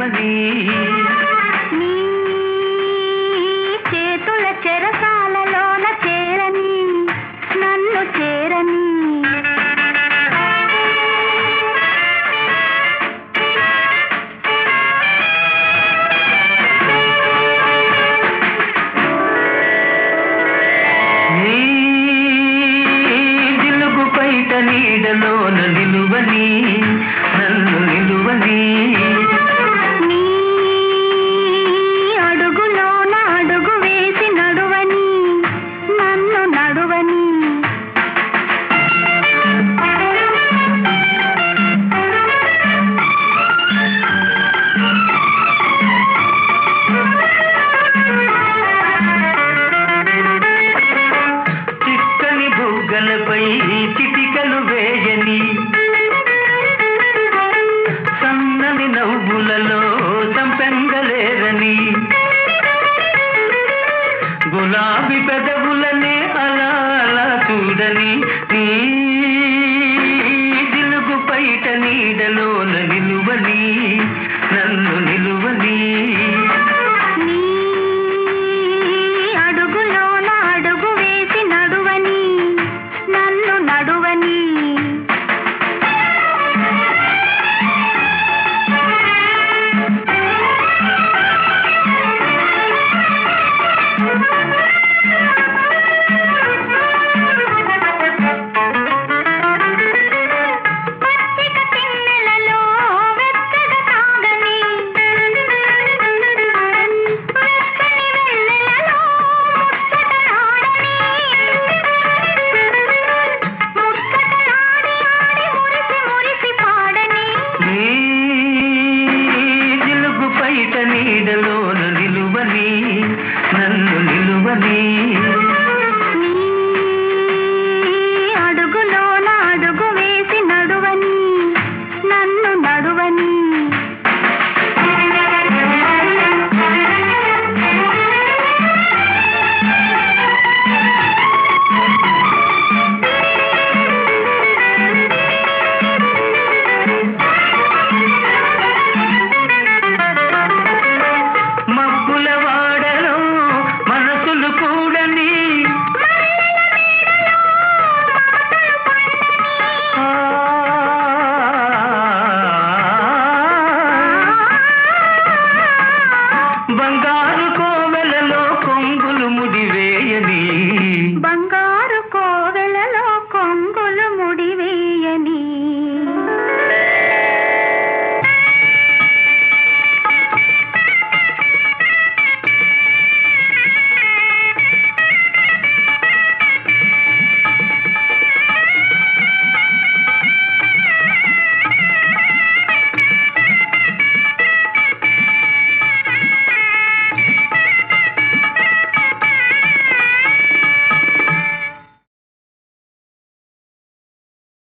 నిలువని నీ చేతుల చెరసాలలోన చేరని నన్ను చేరని నీడలోన నిలువని నన్ను నిలువని నీ అడుగులోన అడుగు వేసి నడువని నన్ను నడువని చిక్కని బుగ్గలపై చిటికలు వేయని సన్నని నవ్వులలో సంపెంగలేరని గులాబీ పెదవులనే అలా అలా చూడని నీ జిలుగు పైట నీడలోన నిలువని నన్ను నిలువని నీ అడుగులోన అడుగు వేసి నడువని నన్ను నడువని పచ్చిక తిన్నెలలో వెచ్చగా తాగని వెచ్చని వెన్నెలలో ముచ్చటలాడని ముచ్చటలాడి ఆడి మురిసి మురిసి పాడని నీ జిలుగు పైట నీడలోన నిలువని నన్ను నిలువని నీ అడుగులోన అడుగు వేసి నడువని నన్ను నడువని మబ్బుల వాడలో మనసులు కూడని